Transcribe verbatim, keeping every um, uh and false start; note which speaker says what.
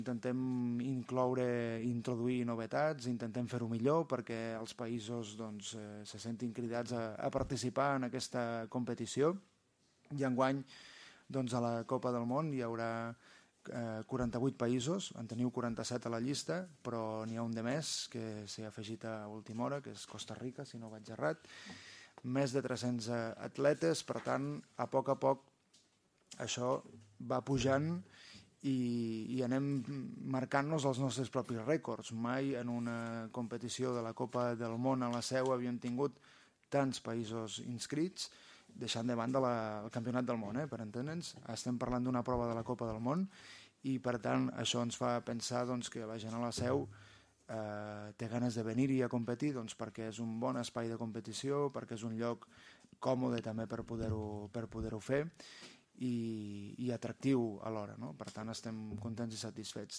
Speaker 1: Intentem incloure, introduir novetats, intentem fer-ho millor perquè els països doncs, eh, se sentin cridats a, a participar en aquesta competició. I enguany doncs, a la Copa del Món hi haurà eh, quaranta-vuit països, en teniu quaranta-set a la llista, però n'hi ha un de més que s'hi ha afegit a última hora, que és Costa Rica, si no vaig errat. Més de tres-cents atletes, per tant, a poc a poc això va pujant i, i anem marcant-nos els nostres propis rècords. Mai en una competició de la Copa del Món a la Seu havíem tingut tants països inscrits, deixant de banda la, el Campionat del Món, eh, per entendre'ns. Estem parlant d'una prova de la Copa del Món i, per tant, això ens fa pensar doncs, que la gent a la Seu eh, té ganes de venir-hi a competir doncs, perquè és un bon espai de competició, perquè és un lloc còmode també per poder-ho per poder-ho fer i, i atractiu alhora, no? Per tant, estem contents i satisfets.